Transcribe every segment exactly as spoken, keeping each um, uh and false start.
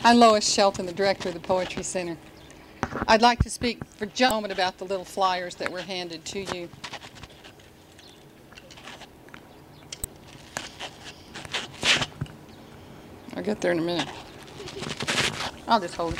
I'm Lois Shelton, the director of the Poetry Center. I'd like to speak for just a moment about the little flyers that were handed to you. I'll get there in a minute. I'll just hold it.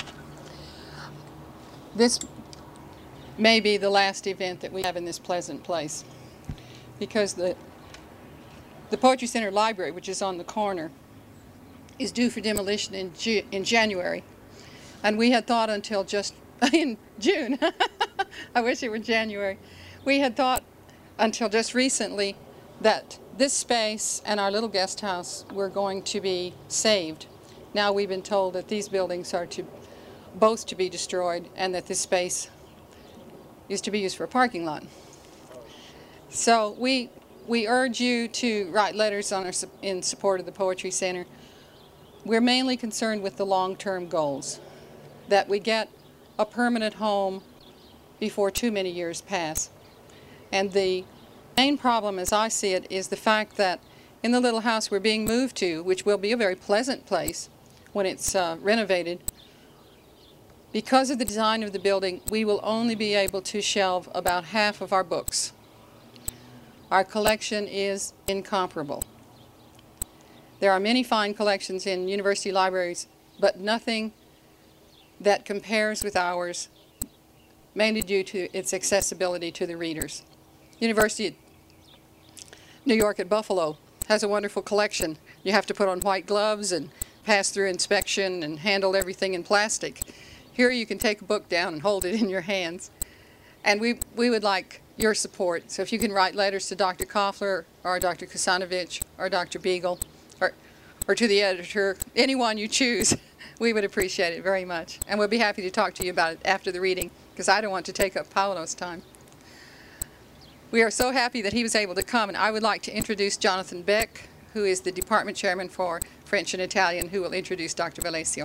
This may be the last event that we have in this pleasant place, because the, the Poetry Center Library, which is on the corner, is due for demolition in, Ju in January. And we had thought until just in June, I wish it were January, we had thought until just recently that this space and our little guest house were going to be saved. Now we've been told that these buildings are to both to be destroyed and that this space is to be used for a parking lot. So we, we urge you to write letters on our, in support of the Poetry Center. We're mainly concerned with the long-term goals, that we get a permanent home before too many years pass. And the main problem, as I see it, is the fact that in the little house we're being moved to, which will be a very pleasant place when it's uh, renovated, because of the design of the building, we will only be able to shelve about half of our books. Our collection is incomparable. There are many fine collections in university libraries, but nothing that compares with ours, mainly due to its accessibility to the readers. University of New York at Buffalo has a wonderful collection. You have to put on white gloves and pass through inspection and handle everything in plastic. Here you can take a book down and hold it in your hands. And we, we would like your support. So if you can write letters to Doctor Koffler or Doctor Kusanovich or Doctor Beagle or, or to the editor, anyone you choose, we would appreciate it very much. And we'll be happy to talk to you about it after the reading, because I don't want to take up Paolo's time. We are so happy that he was able to come, and I would like to introduce Jonathan Beck, who is the department chairman for French and Italian, who will introduce Doctor Valesio.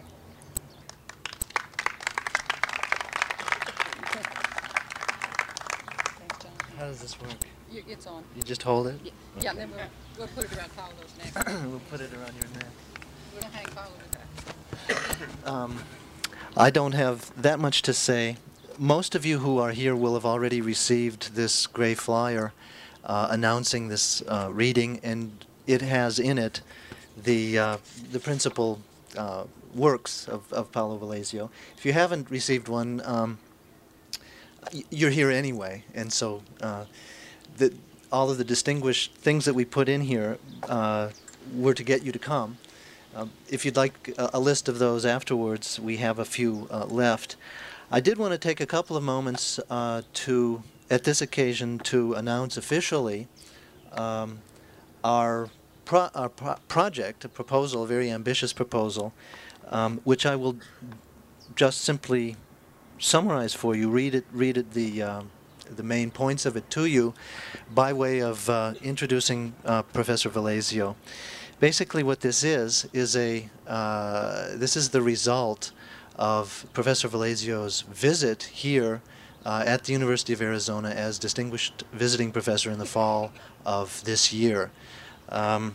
How does this work? You, it's on. You just hold it? Yeah, yeah, and then we'll, we'll put it around Paolo's neck. We'll put it around your neck. We'll hang Paolo with that. Um, I don't have that much to say. Most of you who are here will have already received this gray flyer uh, announcing this uh, reading, and it has in it the, uh, the principal uh, works of, of Paolo Valesio. If you haven't received one, um, you're here anyway, and so uh, the, all of the distinguished things that we put in here uh, were to get you to come. Uh, if you'd like a, a list of those afterwards, we have a few uh, left. I did want to take a couple of moments uh, to, at this occasion, to announce officially um, our, pro our pro project, a proposal, a very ambitious proposal, um, which I will just simply summarize for you, read it, read it the, uh, the main points of it to you by way of uh, introducing uh, Professor Valesio. Basically what this is, is a, uh, this is the result of Professor Valesio's visit here uh, at the University of Arizona as distinguished visiting professor in the fall of this year. Um,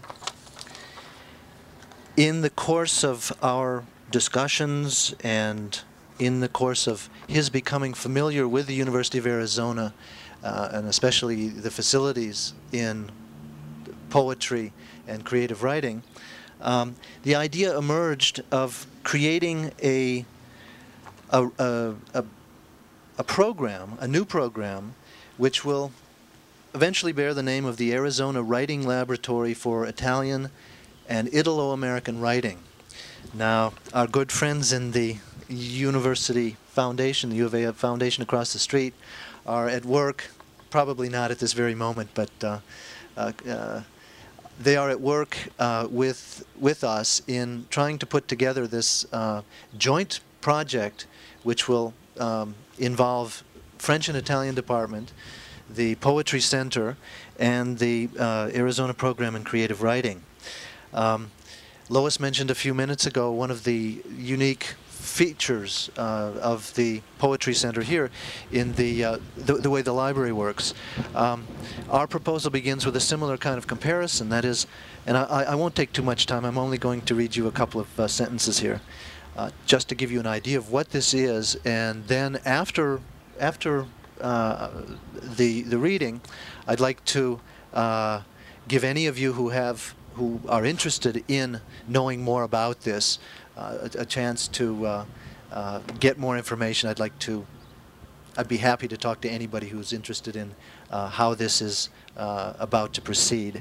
in the course of our discussions and in the course of his becoming familiar with the University of Arizona, uh, and especially the facilities in poetry and creative writing, um, the idea emerged of creating a, a, a, a, a program, a new program, which will eventually bear the name of the Arizona Writing Laboratory for Italian and Italo-American Writing. Now, our good friends in the University Foundation, the U of A Foundation across the street, are at work, probably not at this very moment, but uh, uh, uh, they are at work uh, with, with us in trying to put together this uh, joint project which will um, involve French and Italian department, the Poetry Center, and the uh, Arizona Program in Creative Writing. Um, Lois mentioned a few minutes ago one of the unique features uh, of the Poetry Center here in the, uh, the, the way the library works. Um, our proposal begins with a similar kind of comparison, that is, and I, I won't take too much time, I'm only going to read you a couple of uh, sentences here. uh, just to give you an idea of what this is, and then after after uh, the the reading, I'd like to uh, give any of you who have who are interested in knowing more about this uh, a, a chance to uh, uh, get more information. I'd like to. I'd be happy to talk to anybody who's interested in uh, how this is uh, about to proceed.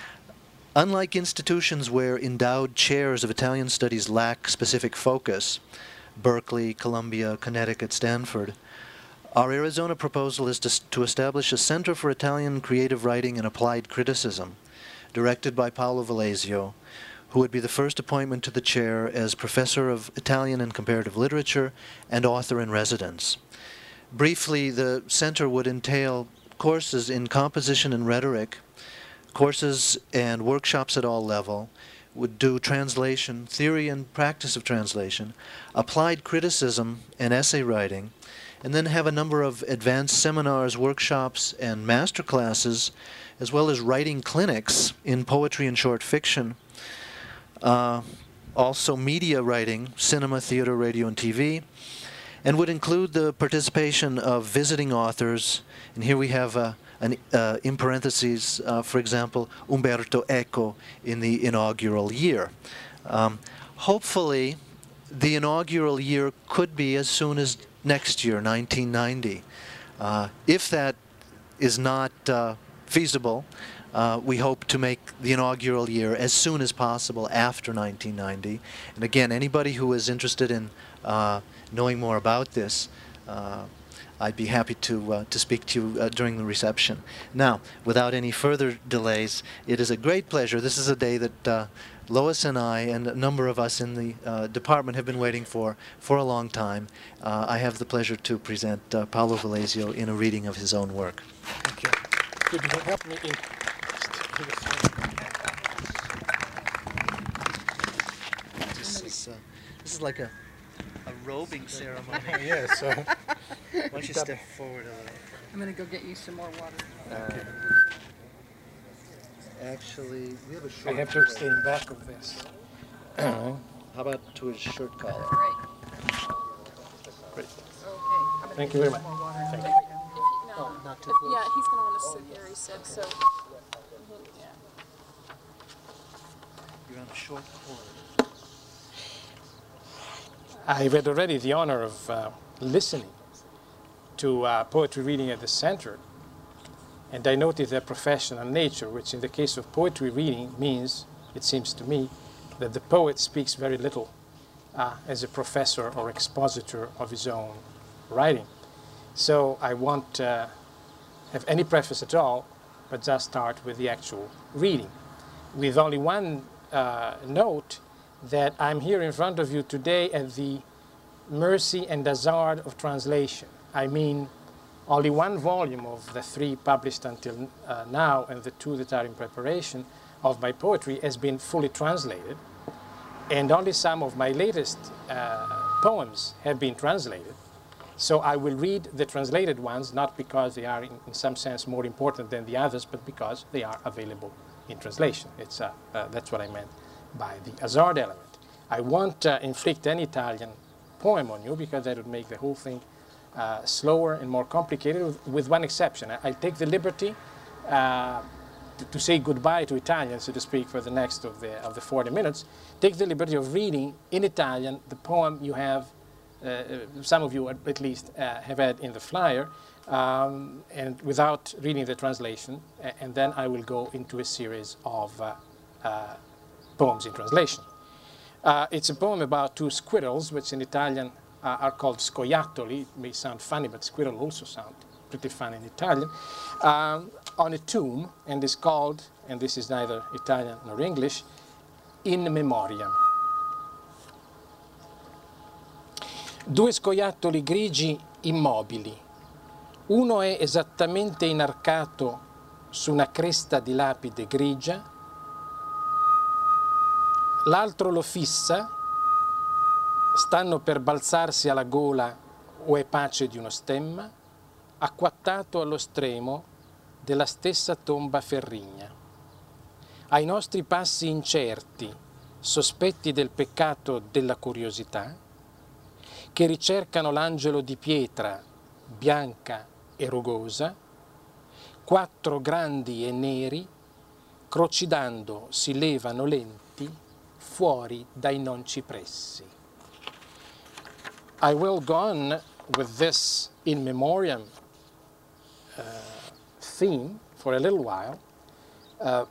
Unlike institutions where endowed chairs of Italian studies lack specific focus, Berkeley, Columbia, Connecticut, Stanford, our Arizona proposal is to, to establish a Center for Italian Creative Writing and Applied Criticism, directed by Paolo Valesio, who would be the first appointment to the chair as Professor of Italian and Comparative Literature and Author in Residence. Briefly, the center would entail courses in composition and rhetoric, courses and workshops at all level, would do translation, theory and practice of translation, applied criticism and essay writing, and then have a number of advanced seminars, workshops, and master classes, as well as writing clinics in poetry and short fiction. Uh, also media writing, cinema, theater, radio, and T V, and would include the participation of visiting authors. And here we have, uh, an, uh, in parentheses, uh, for example, Umberto Eco in the inaugural year. Um, hopefully, the inaugural year could be as soon as next year, nineteen ninety. Uh, if that is not uh, feasible, uh, we hope to make the inaugural year as soon as possible after nineteen ninety. And again, anybody who is interested in uh, knowing more about this, uh, I'd be happy to, uh, to speak to you uh, during the reception. Now, without any further delays, it is a great pleasure. This is a day that uh, Lois and I and a number of us in the uh, department have been waiting for for a long time. Uh, I have the pleasure to present uh, Paolo Valesio in a reading of his own work. Thank you. Could you help me in? This is, uh, this is like a, a robing ceremony. Yes. So Why don't you step forward a little? I'm going to go get you some more water. Uh, actually, we have a I short have to stay in back of this. How about to his shirt collar? Great. Great. Okay. Thank you very much. Thank you. No, not too if- close. yeah, he's gonna want to sit here, he said, so. Yeah. You're on a short cord. I've had already the honor of uh, listening to uh, poetry reading at the center, and I noted their professional nature, which in the case of poetry reading means, it seems to me, that the poet speaks very little uh, as a professor or expositor of his own writing. So I won't uh, have any preface at all, but just start with the actual reading, with only one uh, note, that I'm here in front of you today at the mercy and hazard of translation. I mean, only one volume of the three published until uh, now, and the two that are in preparation, of my poetry has been fully translated, and only some of my latest uh, poems have been translated. So I will read the translated ones, not because they are in, in some sense more important than the others, but because they are available in translation. It's, uh, uh, that's what I meant by the hazard element. I won't uh, inflict any Italian poem on you, because that would make the whole thing uh, slower and more complicated, with, with one exception. I, I'll take the liberty uh, to, to say goodbye to Italian, so to speak, for the next of the, of the forty minutes. Take the liberty of reading in Italian the poem you have, uh, some of you at least uh, have had in the flyer, um, and without reading the translation, and then I will go into a series of uh, uh, poems in translation. Uh, it's a poem about two squirrels, which in Italian uh, are called scoiattoli. It may sound funny, but squirrel also sound pretty funny in Italian, um, on a tomb, and is called, and this is neither Italian nor English, In Memoriam. Due scoiattoli grigi immobili. Uno è esattamente inarcato su una cresta di lapide grigia, l'altro lo fissa, stanno per balzarsi alla gola o è pace di uno stemma, acquattato allo stremo della stessa tomba ferrigna. Ai nostri passi incerti, sospetti del peccato della curiosità, che ricercano l'angelo di pietra bianca e rugosa, quattro grandi e neri, crocidando si levano lenti fuori dai non cipressi. I will go on with this in memoriam uh, theme for a little while. Uh,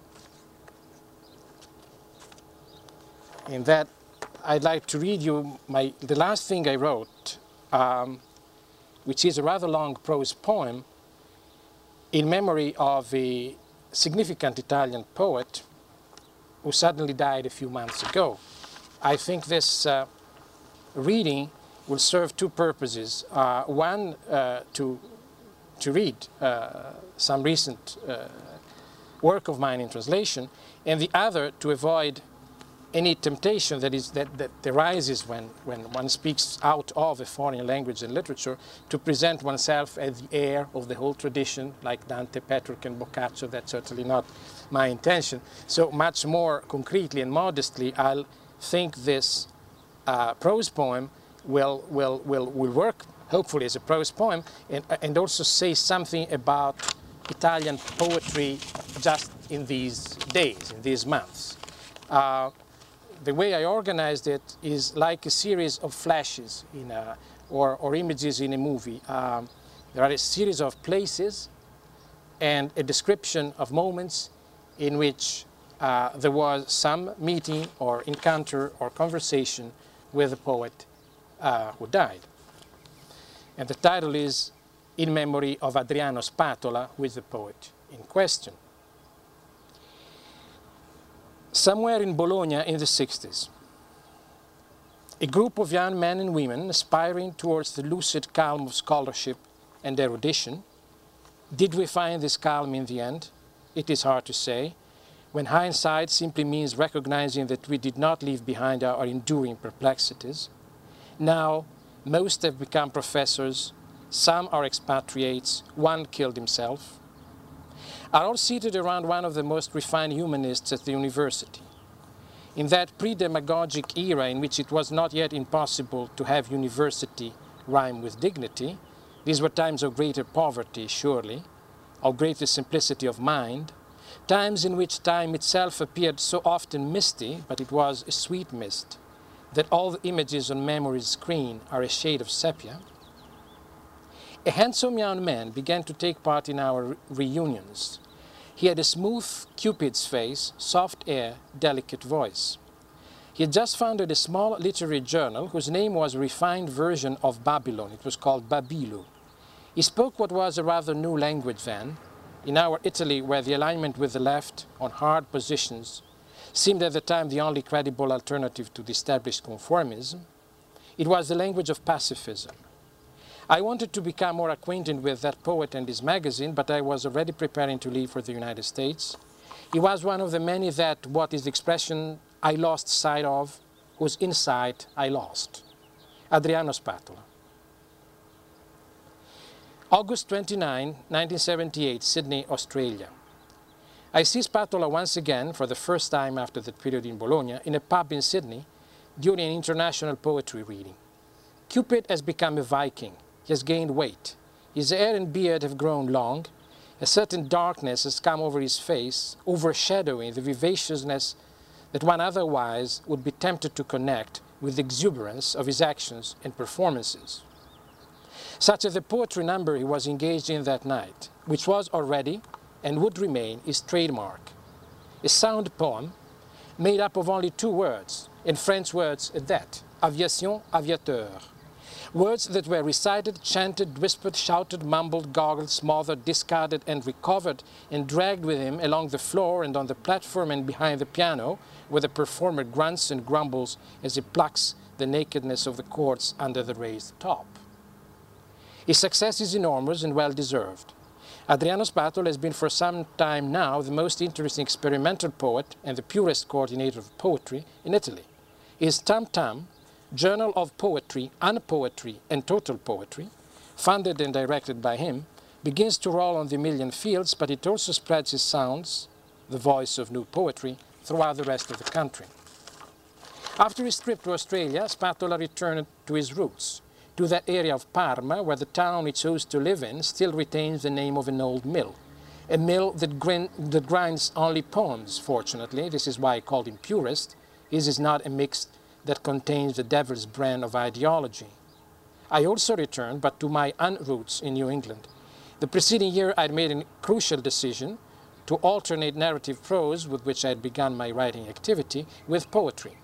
in that, I'd like to read you my, the last thing I wrote, um, which is a rather long prose poem in memory of a significant Italian poet who suddenly died a few months ago. I think this uh, reading will serve two purposes. Uh, one, uh, to, to read uh, some recent uh, work of mine in translation, and the other to avoid any temptation that, is, that, that arises when, when one speaks out of a foreign language and literature to present oneself as the heir of the whole tradition, like Dante, Petrarch, and Boccaccio. That's certainly not my intention. So much more concretely and modestly, I'll think this uh, prose poem will, will, will, will work, hopefully, as a prose poem, and, and also say something about Italian poetry just in these days, in these months. Uh, The way I organized it is like a series of flashes in a, or, or images in a movie. Um, there are a series of places and a description of moments in which uh, there was some meeting or encounter or conversation with a poet uh, who died. And the title is In Memory of Adriano Spatola, who is the poet in question. Somewhere in Bologna in the sixties, a group of young men and women aspiring towards the lucid calm of scholarship and erudition. Did we find this calm in the end? It is hard to say, when hindsight simply means recognizing that we did not leave behind our enduring perplexities. Now, most have become professors, some are expatriates, one killed himself, are all seated around one of the most refined humanists at the university. In that pre-demagogic era in which it was not yet impossible to have university rhyme with dignity, these were times of greater poverty, surely, of greater simplicity of mind, times in which time itself appeared so often misty, but it was a sweet mist, that all the images on memory's screen are a shade of sepia. A handsome young man began to take part in our re reunions. He had a smooth Cupid's face, soft air, delicate voice. He had just founded a small literary journal whose name was a refined version of Babylon. It was called Babilu. He spoke what was a rather new language then. In our Italy, where the alignment with the left on hard positions seemed at the time the only credible alternative to the established conformism, it was the language of pacifism. I wanted to become more acquainted with that poet and his magazine, but I was already preparing to leave for the United States. He was one of the many that, what is the expression, I lost sight of, whose insight I lost. Adriano Spatola. August twenty-ninth, nineteen seventy-eight, Sydney, Australia. I see Spatola once again, for the first time after that period in Bologna, in a pub in Sydney during an international poetry reading. Cupid has become a Viking. He has gained weight. His hair and beard have grown long. A certain darkness has come over his face, overshadowing the vivaciousness that one otherwise would be tempted to connect with the exuberance of his actions and performances. Such as the poetry number he was engaged in that night, which was already and would remain his trademark. A sound poem made up of only two words, and French words at that, aviation, aviateur. Words that were recited, chanted, whispered, shouted, mumbled, goggled, smothered, discarded, and recovered, and dragged with him along the floor and on the platform and behind the piano, where the performer grunts and grumbles as he plucks the nakedness of the chords under the raised top. His success is enormous and well-deserved. Adriano Spatola has been for some time now the most interesting experimental poet and the purest coordinator of poetry in Italy. His Tam Tam, Journal of Poetry, Unpoetry, and Total Poetry, funded and directed by him, begins to roll on the million fields, but it also spreads his sounds, the voice of new poetry, throughout the rest of the country. After his trip to Australia, Spatola returned to his roots, to that area of Parma where the town he chose to live in still retains the name of an old mill. A mill that, grin that grinds only poems, fortunately. This is why I called him purist. His is not a mix that contains the devil's brand of ideology. I also returned, but to my un-roots in New England. The preceding year I had made a crucial decision to alternate narrative prose, with which I had begun my writing activity, with poetry.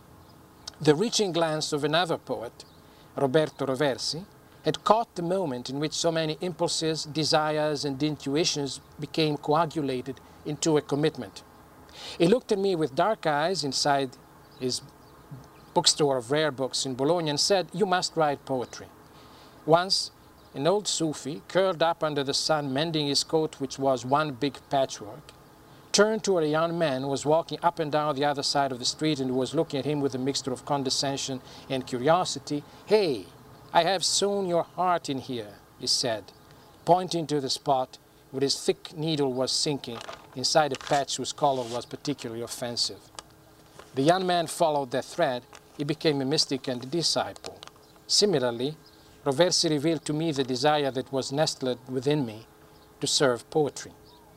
The reaching glance of another poet, Roberto Roversi, had caught the moment in which so many impulses, desires, and intuitions became coagulated into a commitment. He looked at me with dark eyes inside his bookstore of rare books in Bologna and said, "You must write poetry." Once, an old Sufi, curled up under the sun mending his coat, which was one big patchwork, turned to a young man who was walking up and down the other side of the street and who was looking at him with a mixture of condescension and curiosity. "Hey, I have sewn your heart in here," he said, pointing to the spot where his thick needle was sinking inside a patch whose color was particularly offensive. The young man followed that thread. He became a mystic and a disciple. Similarly, Roversi revealed to me the desire that was nestled within me to serve poetry.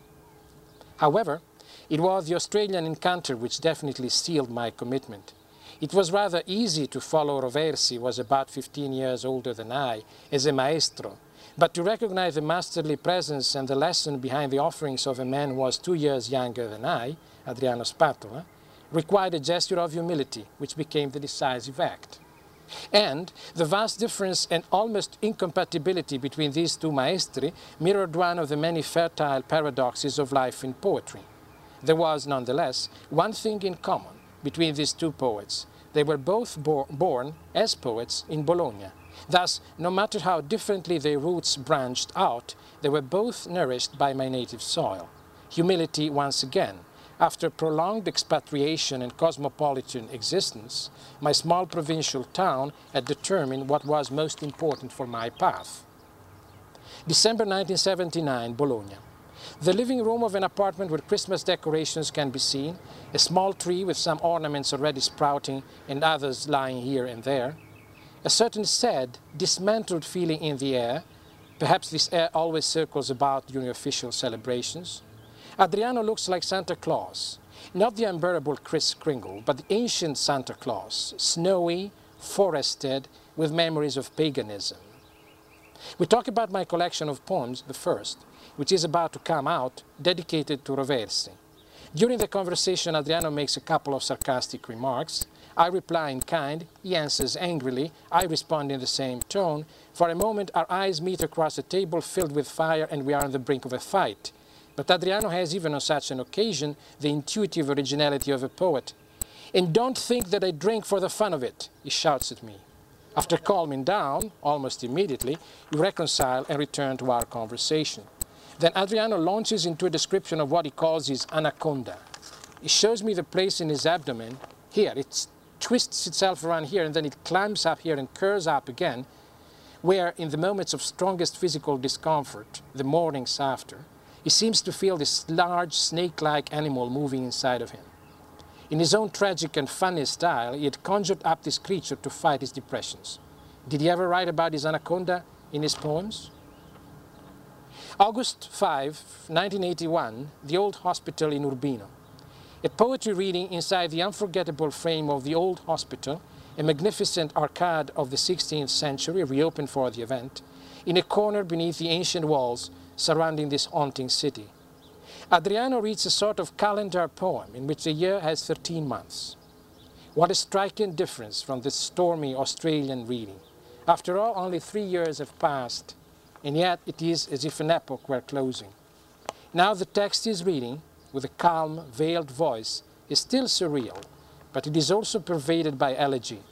However, it was the Australian encounter which definitely sealed my commitment. It was rather easy to follow Roversi, who was about fifteen years older than I, as a maestro, but to recognize the masterly presence and the lesson behind the offerings of a man who was two years younger than I, Adriano Spatola, required a gesture of humility, which became the decisive act. And the vast difference and almost incompatibility between these two maestri mirrored one of the many fertile paradoxes of life in poetry. There was, nonetheless, one thing in common between these two poets. They were both bo born as poets in Bologna. Thus, no matter how differently their roots branched out, they were both nourished by my native soil. Humility once again. After prolonged expatriation and cosmopolitan existence, my small provincial town had determined what was most important for my path. December nineteen seventy-nine, Bologna. The living room of an apartment where Christmas decorations can be seen, a small tree with some ornaments already sprouting and others lying here and there, a certain sad, dismantled feeling in the air. Perhaps this air always circles about during official celebrations. Adriano looks like Santa Claus, not the unbearable Kris Kringle, but the ancient Santa Claus, snowy, forested, with memories of paganism. We talk about my collection of poems, the first, which is about to come out, dedicated to Roversi. During the conversation, Adriano makes a couple of sarcastic remarks. I reply in kind, he answers angrily, I respond in the same tone. For a moment, our eyes meet across a table filled with fire and we are on the brink of a fight. But Adriano has, even on such an occasion, the intuitive originality of a poet. "And don't think that I drink for the fun of it," he shouts at me. After calming down, almost immediately, we reconcile and return to our conversation. Then Adriano launches into a description of what he calls his anaconda. He shows me the place in his abdomen. Here, it twists itself around here, and then it climbs up here and curls up again, where in the moments of strongest physical discomfort, the mornings after, he seems to feel this large, snake-like animal moving inside of him. In his own tragic and funny style, he had conjured up this creature to fight his depressions. Did he ever write about his anaconda in his poems? August fifth, nineteen eighty-one, the Old Hospital in Urbino. A poetry reading inside the unforgettable frame of the Old Hospital, a magnificent arcade of the sixteenth century reopened for the event, in a corner beneath the ancient walls surrounding this haunting city. Adriano reads a sort of calendar poem in which the year has thirteen months. What a striking difference from this stormy Australian reading. After all, only three years have passed, and yet it is as if an epoch were closing. Now the text is reading, with a calm, veiled voice, is still surreal, but it is also pervaded by elegy,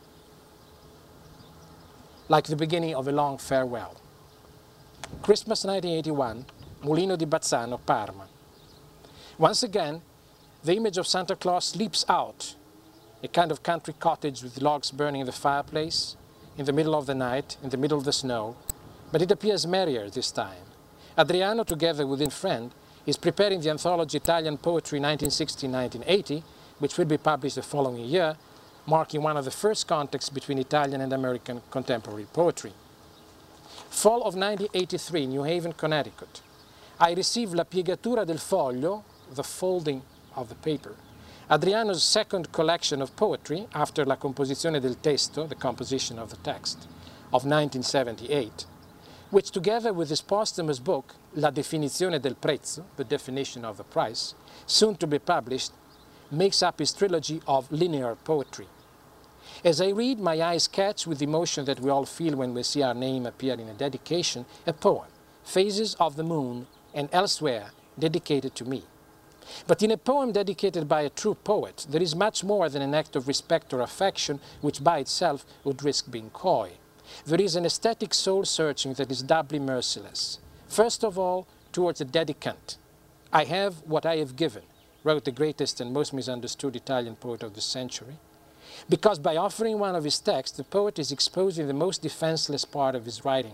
like the beginning of a long farewell. Christmas nineteen eighty-one, Mulino di Bazzano, Parma. Once again, the image of Santa Claus leaps out, a kind of country cottage with logs burning in the fireplace, in the middle of the night, in the middle of the snow, but it appears merrier this time. Adriano, together with a friend, is preparing the anthology Italian Poetry nineteen sixty to nineteen eighty, which will be published the following year, marking one of the first contacts between Italian and American contemporary poetry. Fall of nineteen eighty-three, New Haven, Connecticut. I received La Piegatura del Foglio, the folding of the paper, Adriano's second collection of poetry after La Composizione del Testo, the composition of the text, of nineteen seventy-eight, which together with his posthumous book, La Definizione del Prezzo, the definition of the price, soon to be published, makes up his trilogy of linear poetry. As I read, my eyes catch, with the emotion that we all feel when we see our name appear in a dedication, a poem, Phases of the Moon, and elsewhere dedicated to me. But in a poem dedicated by a true poet, there is much more than an act of respect or affection, which by itself would risk being coy. There is an aesthetic soul-searching that is doubly merciless. First of all, towards the dedicant. I have what I have given, wrote the greatest and most misunderstood Italian poet of the century, because by offering one of his texts, the poet is exposing the most defenseless part of his writing,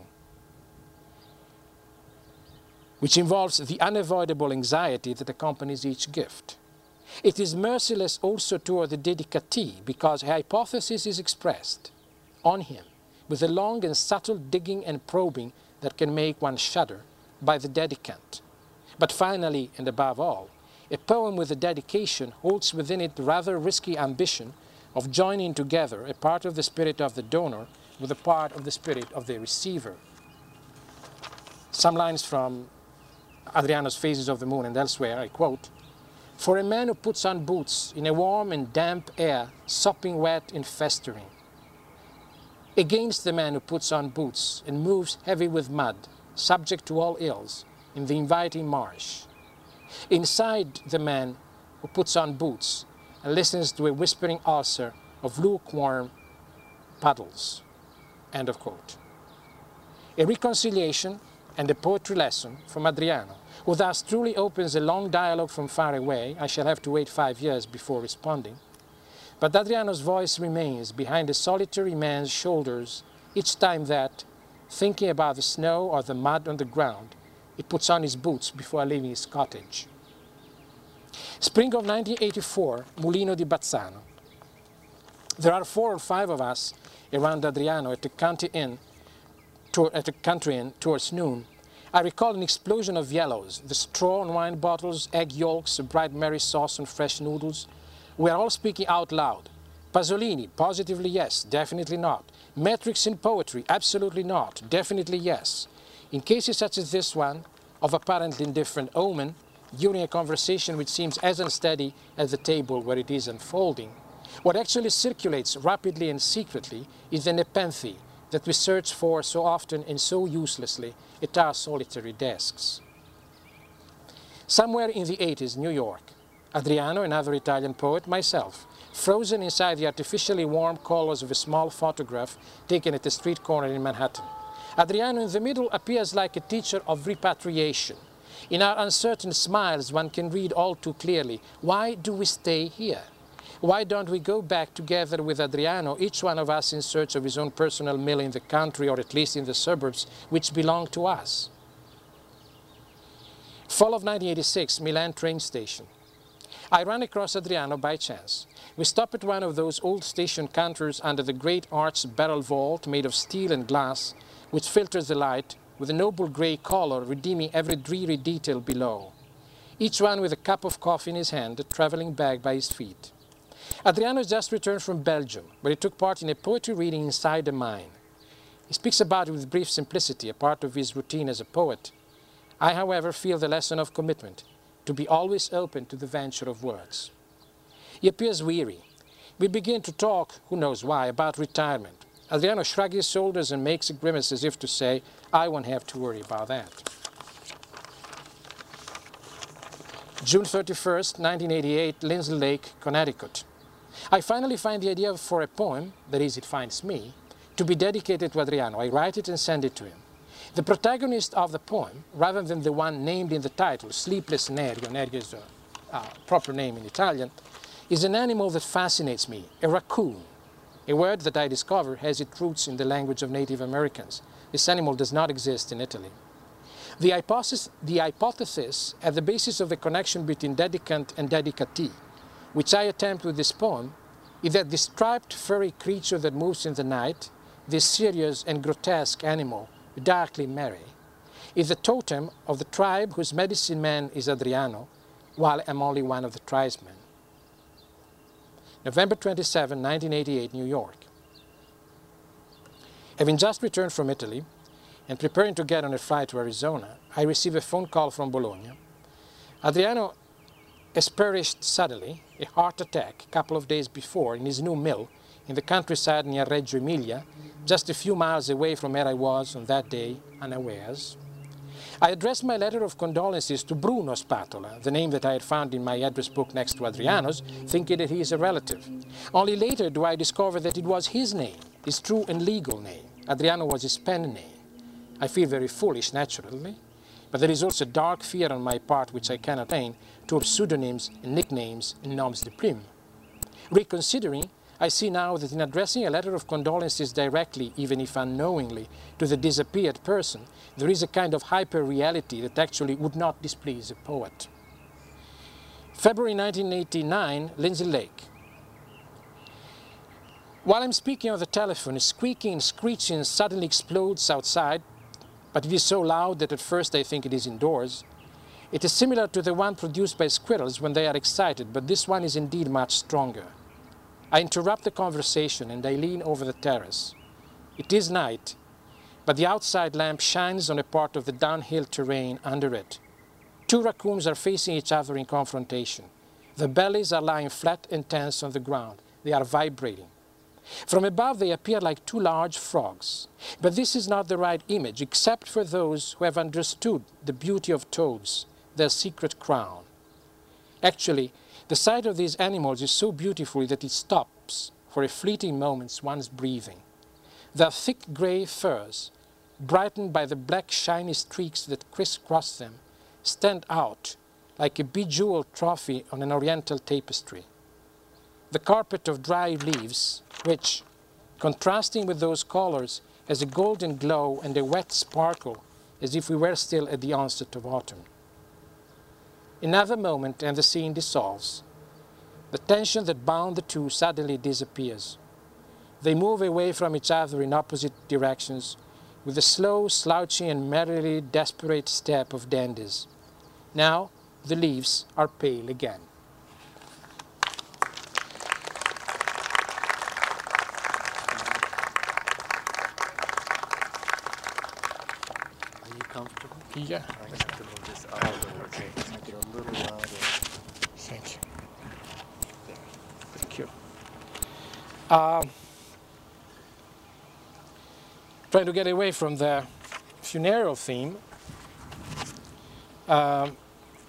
which involves the unavoidable anxiety that accompanies each gift. It is merciless also toward the dedicatee, because a hypothesis is expressed on him with a long and subtle digging and probing that can make one shudder by the dedicant. But finally, and above all, a poem with a dedication holds within it the rather risky ambition of joining together a part of the spirit of the donor with a part of the spirit of the receiver. Some lines from Adriano's Phases of the Moon and elsewhere, I quote, "For a man who puts on boots in a warm and damp air, sopping wet and festering. Against the man who puts on boots and moves heavy with mud, subject to all ills, in the inviting marsh. Inside the man who puts on boots and listens to a whispering ulcer of lukewarm puddles." End of quote. A reconciliation and a poetry lesson from Adriano, who thus truly opens a long dialogue from far away. I shall have to wait five years before responding. But Adriano's voice remains behind a solitary man's shoulders each time that, thinking about the snow or the mud on the ground, he puts on his boots before leaving his cottage. Spring of nineteen eighty-four, Mulino di Bazzano. There are four or five of us around Adriano at the country inn, to, at the country inn towards noon. I recall an explosion of yellows, the straw and wine bottles, egg yolks, a bright Mary sauce and fresh noodles. We are all speaking out loud. Pasolini, positively yes, definitely not. Metrics in poetry, absolutely not, definitely yes. In cases such as this one, of apparently indifferent omen, during a conversation which seems as unsteady as the table where it is unfolding, what actually circulates rapidly and secretly is the nepenthe that we search for so often and so uselessly at our solitary desks. Somewhere in the eighties, New York, Adriano, another Italian poet, myself, frozen inside the artificially warm colors of a small photograph taken at a street corner in Manhattan. Adriano in the middle appears like a teacher of repatriation. In our uncertain smiles, one can read all too clearly, why do we stay here? Why don't we go back together with Adriano, each one of us in search of his own personal mill in the country, or at least in the suburbs, which belong to us? Fall of nineteen eighty-six, Milan train station. I ran across Adriano by chance. We stopped at one of those old station counters under the great arched barrel vault made of steel and glass, which filters the light with a noble grey collar redeeming every dreary detail below. Each one with a cup of coffee in his hand, a travelling bag by his feet. Adriano has just returned from Belgium, where he took part in a poetry reading inside a mine. He speaks about it with brief simplicity, a part of his routine as a poet. I, however, feel the lesson of commitment, to be always open to the venture of words. He appears weary. We begin to talk, who knows why, about retirement. Adriano shrugs his shoulders and makes a grimace as if to say, I won't have to worry about that. June thirty-first, nineteen eighty-eight, Lindsley Lake, Connecticut. I finally find the idea for a poem, that is, it finds me, to be dedicated to Adriano. I write it and send it to him. The protagonist of the poem, rather than the one named in the title, Sleepless Nerio, Nerio is a uh, proper name in Italian, is an animal that fascinates me, a raccoon, a word that I discover has its roots in the language of Native Americans. This animal does not exist in Italy. The hypothesis, the hypothesis at the basis of the connection between dedicant and dedicatee, which I attempt with this poem, is that the striped furry creature that moves in the night, this serious and grotesque animal, darkly merry, is the totem of the tribe whose medicine man is Adriano, while I'm only one of the tribesmen. November twenty-seventh, nineteen eighty-eight, New York. Having just returned from Italy and preparing to get on a flight to Arizona, I received a phone call from Bologna. Adriano has perished suddenly, a heart attack, a couple of days before in his new mill in the countryside near Reggio Emilia, just a few miles away from where I was on that day, unawares. I addressed my letter of condolences to Bruno Spatola, the name that I had found in my address book next to Adriano's, thinking that he is a relative. Only later do I discover that it was his name, his true and legal name. Adriano was his pen name. I feel very foolish, naturally, but there is also dark fear on my part which I cannot explain to pseudonyms and nicknames and noms de plume. Reconsidering, I see now that in addressing a letter of condolences directly, even if unknowingly, to the disappeared person, there is a kind of hyper-reality that actually would not displease a poet. February nineteen eighty-nine, Lindsay Lake. While I'm speaking on the telephone, a squeaking and screeching suddenly explodes outside, but it is so loud that at first I think it is indoors. It is similar to the one produced by squirrels when they are excited, but this one is indeed much stronger. I interrupt the conversation and I lean over the terrace. It is night, but the outside lamp shines on a part of the downhill terrain under it. Two raccoons are facing each other in confrontation. Their bellies are lying flat and tense on the ground. They are vibrating. From above they appear like two large frogs. But this is not the right image, except for those who have understood the beauty of toads, their secret crown. Actually, the sight of these animals is so beautiful that it stops for a fleeting moment one's breathing. Their thick grey furs, brightened by the black shiny streaks that crisscross them, stand out like a bejeweled trophy on an oriental tapestry. The carpet of dry leaves, which, contrasting with those colors, has a golden glow and a wet sparkle, as if we were still at the onset of autumn. Another moment and the scene dissolves. The tension that bound the two suddenly disappears. They move away from each other in opposite directions with the slow, slouching and merrily desperate step of dandies. Now the leaves are pale again. Are you comfortable? Yeah. I have to move this out a little. Okay. Make it a little louder. Thank you. Thank you. Um, trying to get away from the funeral theme, um,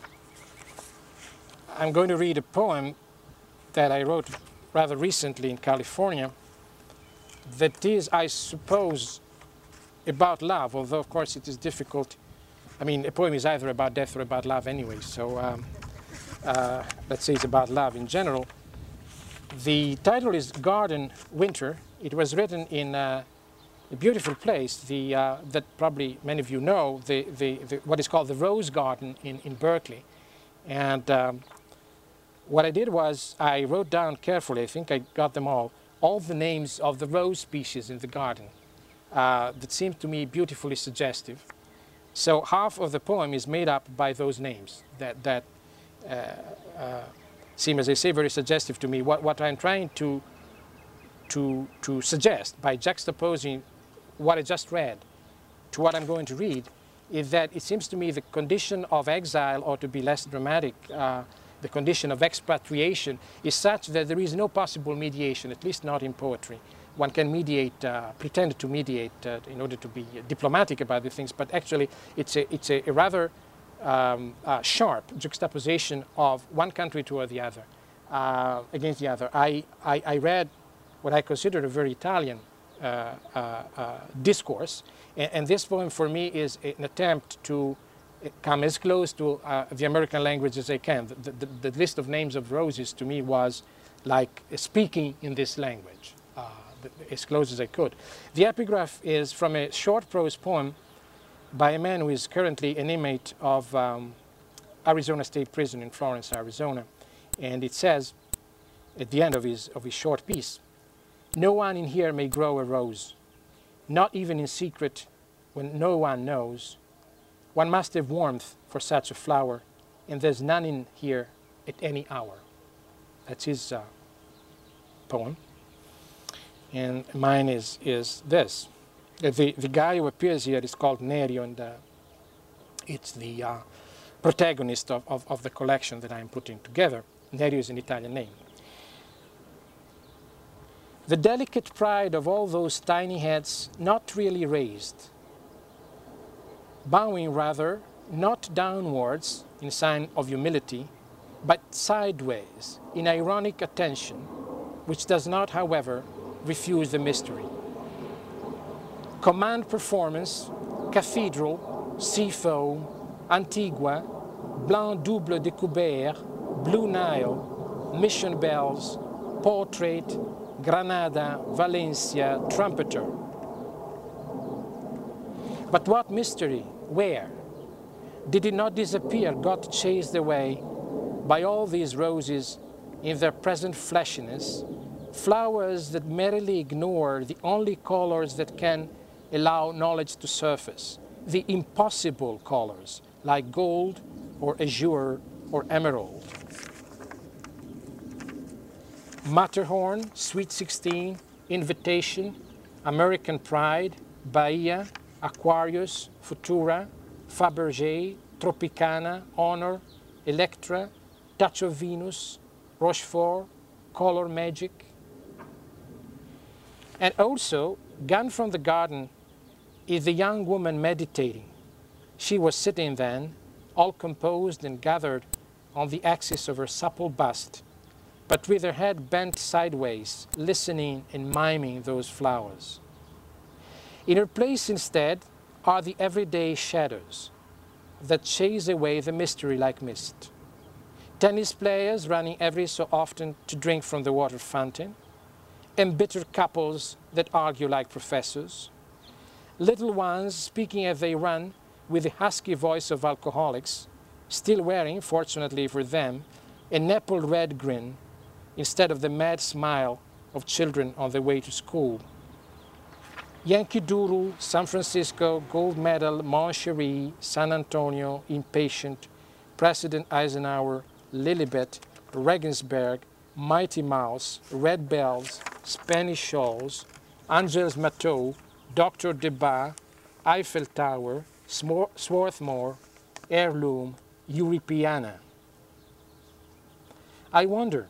I'm going to read a poem that I wrote rather recently in California that is, I suppose, about love, although of course it is difficult. I mean, a poem is either about death or about love anyway, so um, uh, let's say it's about love in general. The title is Garden Winter. It was written in uh, a beautiful place the, uh, that probably many of you know, the, the, the, what is called the Rose Garden in, in Berkeley. And um, what I did was I wrote down carefully, I think I got them all, all the names of the rose species in the garden uh, that seemed to me beautifully suggestive. So half of the poem is made up by those names that, that uh, uh, seem, as I say, very suggestive to me. What, what I'm trying to, to, to suggest by juxtaposing what I just read to what I'm going to read is that it seems to me the condition of exile ought to be less dramatic. Uh, the condition of expatriation is such that there is no possible mediation, at least not in poetry. One can mediate, uh, pretend to mediate uh, in order to be diplomatic about the things, but actually it's a, it's a, a rather um, uh, sharp juxtaposition of one country to the other, uh, against the other. I, I, I read what I consider a very Italian uh, uh, uh, discourse, and, and this poem for me is an attempt to come as close to uh, the American language as I can. The, the, the list of names of roses to me was like speaking in this language. Uh, as close as I could. The epigraph is from a short prose poem by a man who is currently an inmate of um, Arizona State Prison in Florence, Arizona. And it says, at the end of his, of his short piece, no one in here may grow a rose, not even in secret when no one knows. One must have warmth for such a flower, and there's none in here at any hour. That's his uh, poem. And mine is, is this. The, the guy who appears here is called Nerio, and uh, it's the uh, protagonist of, of, of the collection that I'm putting together. Nerio is an Italian name. The delicate pride of all those tiny heads not really raised, bowing rather, not downwards in sign of humility, but sideways in ironic attention, which does not, however, refuse the mystery. Command performance, cathedral, sea foam, Antigua, Blanc double découvert, Blue Nile, mission bells, portrait, Granada, Valencia, trumpeter. But what mystery? Where? Did it not disappear, got chased away by all these roses in their present fleshiness, flowers that merrily ignore the only colors that can allow knowledge to surface, the impossible colors like gold or azure or emerald. Matterhorn, Sweet sixteen, Invitation, American Pride, Bahia, Aquarius, Futura, Fabergé, Tropicana, Honor, Electra, Touch of Venus, Rochefort, Color Magic. And also, Gone from the Garden is the young woman meditating. She was sitting then, all composed and gathered on the axis of her supple bust, but with her head bent sideways, listening and miming those flowers. In her place instead are the everyday shadows that chase away the mystery like mist. Tennis players running every so often to drink from the water fountain, embittered couples that argue like professors, little ones speaking as they run with the husky voice of alcoholics, still wearing, fortunately for them, an apple red grin instead of the mad smile of children on their way to school. Yankee Doodle, San Francisco, Gold Medal, Moncherie, San Antonio, Impatient, President Eisenhower, Lilibet, Regensburg, Mighty Mouse, Red Bells, Spanish Shawls, Angels Mateau, Doctor Debat, Eiffel Tower, Swarthmore, Heirloom, Europeana. I wonder,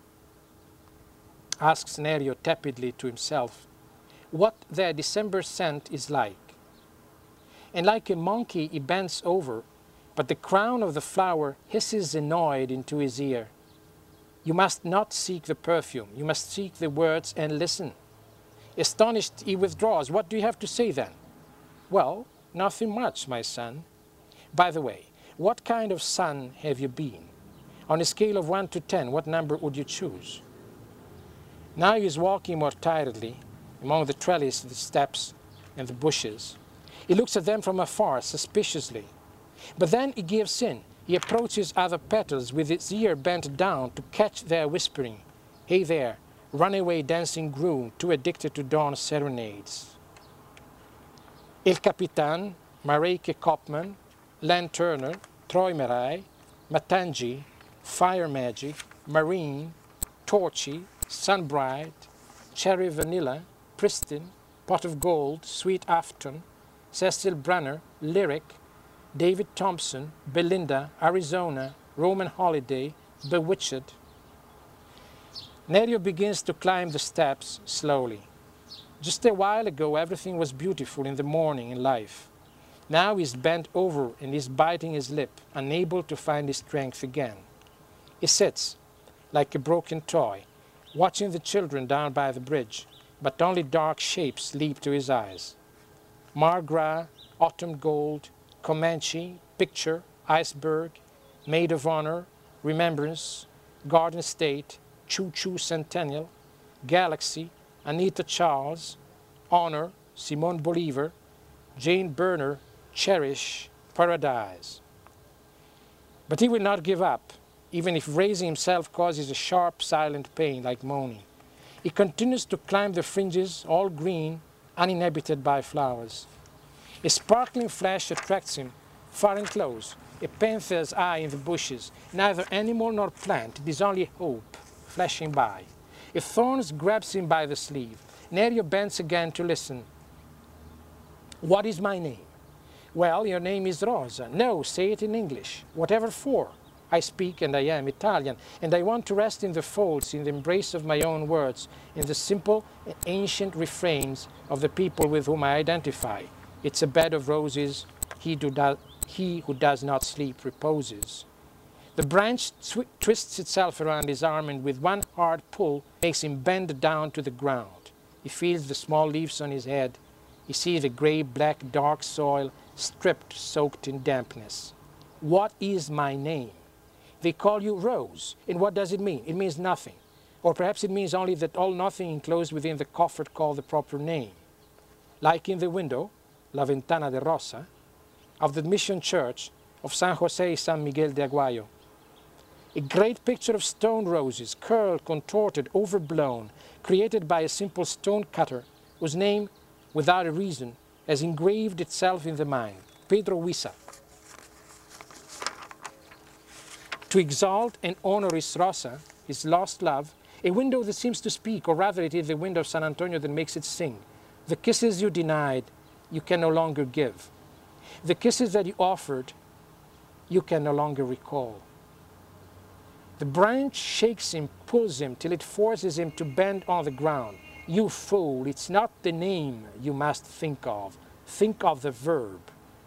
asks Nerio tepidly to himself, what their December scent is like. And like a monkey he bends over, but the crown of the flower hisses annoyed into his ear. You must not seek the perfume, you must seek the words and listen. Astonished, he withdraws. What do you have to say then? Well, nothing much, my son. By the way, what kind of son have you been? On a scale of one to ten, what number would you choose? Now he is walking more tiredly among the trellis, the steps, and the bushes. He looks at them from afar, suspiciously. But then he gives in. He approaches other petals with his ear bent down to catch their whispering. Hey there, runaway dancing groom, too addicted to dawn serenades. El Capitan, Mareike Kopman, Len Turner, Troy Merai, Matangi, Fire Magic, Marine, Torchy, Sunbright, Cherry Vanilla, Pristin, Pot of Gold, Sweet Afton, Cecil Brunner, Lyric, David Thompson, Belinda, Arizona, Roman Holiday, Bewitched. Nerio begins to climb the steps slowly. Just a while ago everything was beautiful in the morning in life. Now he's bent over and he's biting his lip, unable to find his strength again. He sits, like a broken toy, watching the children down by the bridge, but only dark shapes leap to his eyes. Margras, Autumn Gold, Comanche, Picture, Iceberg, Maid of Honor, Remembrance, Garden State, Choo Choo Centennial, Galaxy, Anita Charles, Honor, Simone Bolivar, Jane Berner, Cherish, Paradise. But he will not give up. even if raising himself causes a sharp, silent pain like moaning. He continues to climb the fringes, all green, uninhabited by flowers. A sparkling flash attracts him, far and close, a panther's eye in the bushes, neither animal nor plant, it is only hope, flashing by. A thorn grabs him by the sleeve. Nerio bends again to listen. What is my name? Well, your name is Rosa. No, say it in English. Whatever for? I speak and I am Italian, and I want to rest in the folds, in the embrace of my own words, in the simple and ancient refrains of the people with whom I identify. It's a bed of roses, he who, do, he who does not sleep reposes. The branch twists itself around his arm and with one hard pull makes him bend down to the ground. He feels the small leaves on his head. He sees the gray, black, dark soil stripped, soaked in dampness. What is my name? They call you Rose. And what does it mean? It means nothing. Or perhaps it means only that all nothing enclosed within the coffer called the proper name. Like in the window, La Ventana de Rosa, of the Mission Church of San Jose y San Miguel de Aguayo. A great picture of stone roses, curled, contorted, overblown, created by a simple stone cutter, whose name, without a reason, has engraved itself in the mind, Pedro Huiza. To exalt and honor his Rosa, his lost love, a window that seems to speak, or rather it is the window of San Antonio that makes it sing. The kisses you denied, you can no longer give. The kisses that you offered, you can no longer recall. The branch shakes him, pulls him, till it forces him to bend on the ground. You fool, it's not the name you must think of. Think of the verb.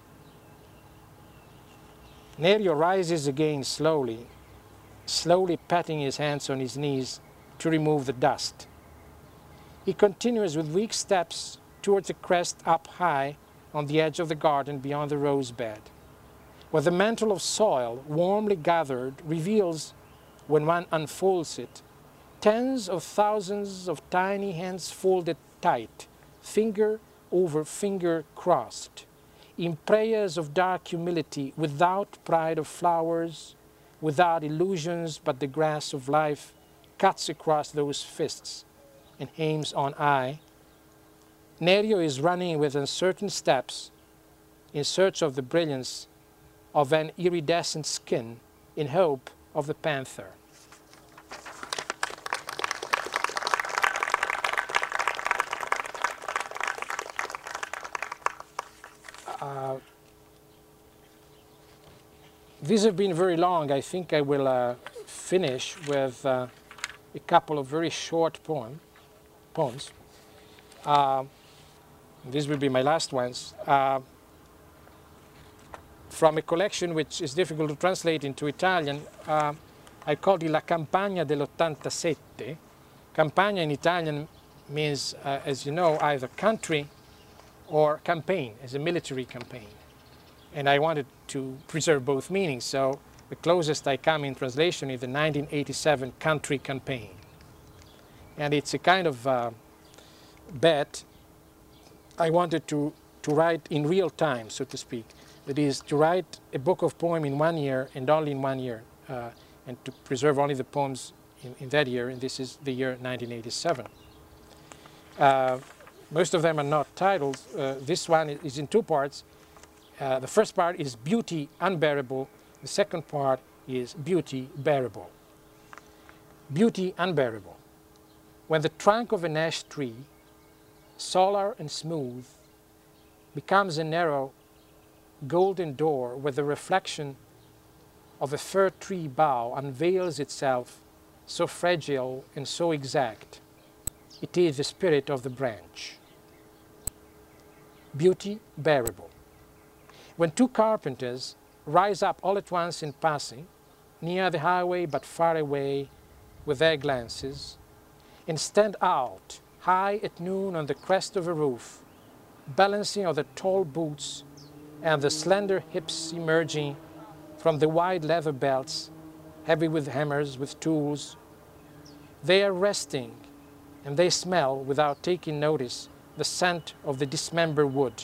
Nerio rises again slowly, slowly patting his hands on his knees to remove the dust. He continues with weak steps towards the crest up high on the edge of the garden beyond the rose bed, where the mantle of soil, warmly gathered, reveals, when one unfolds it, tens of thousands of tiny hands folded tight, finger over finger crossed, in prayers of dark humility, without pride of flowers, without illusions, but the grass of life cuts across those fists and aims on eye. Nerio is running with uncertain steps in search of the brilliance of an iridescent skin in hope of the panther. Uh, these have been very long. I think I will uh, finish with uh, a couple of very short poem, poems. Uh, these will be my last ones. Uh, from a collection which is difficult to translate into Italian. Uh, I called it La Campagna dell'ottantasette. Campagna in Italian means, uh, as you know, either country or campaign, as a military campaign. And I wanted to preserve both meanings, so the closest I come in translation is the nineteen eighty-seven country campaign. And it's a kind of uh, bet I wanted to, to write in real time, so to speak. That is, to write a book of poems in one year and only in one year, uh, and to preserve only the poems in, in that year, and this is the year nineteen eighty-seven. Uh, Most of them are not titled. Uh, this one is in two parts. Uh, the first part is Beauty Unbearable. The second part is Beauty Bearable. Beauty Unbearable. When the trunk of an ash tree, solar and smooth, becomes a narrow golden door where the reflection of a fir tree bough unveils itself so fragile and so exact, it is the spirit of the branch. Beauty bearable. When two carpenters rise up all at once in passing, near the highway but far away with their glances, and stand out high at noon on the crest of a roof, balancing on the tall boots and the slender hips emerging from the wide leather belts, heavy with hammers, with tools, they are resting, and they smell, without taking notice, the scent of the dismembered wood.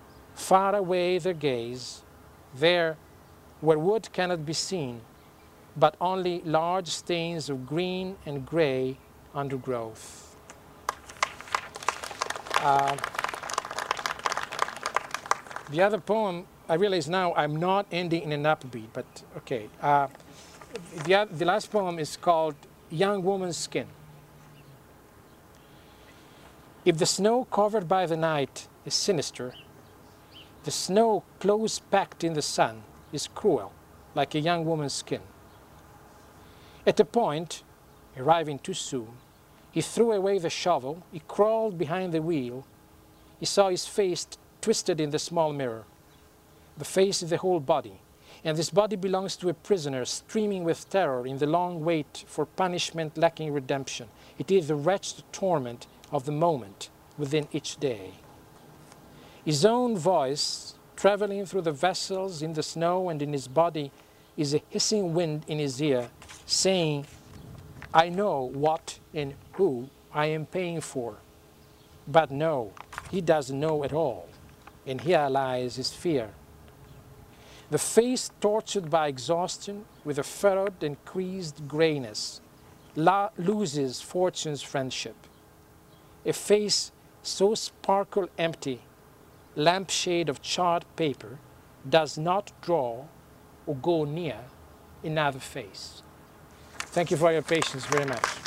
Far away their gaze, there, where wood cannot be seen, but only large stains of green and gray undergrowth. Uh, the other poem, I realize now I'm not ending in an upbeat, but okay. Uh, the, the last poem is called Young Woman's Skin. If the snow covered by the night is sinister, the snow close packed in the sun is cruel, like a young woman's skin. At a point, arriving too soon, he threw away the shovel, he crawled behind the wheel, he saw his face twisted in the small mirror. The face is the whole body, and this body belongs to a prisoner streaming with terror in the long wait for punishment lacking redemption. It is the wretched torment of the moment within each day. His own voice, traveling through the vessels in the snow and in his body, is a hissing wind in his ear, saying, I know what and who I am paying for. But no, he doesn't know at all, and here lies his fear. The face tortured by exhaustion with a furrowed and creased grayness loses fortune's friendship. A face so sparkle empty, lampshade of charred paper, does not draw or go near another face. Thank you for your patience very much.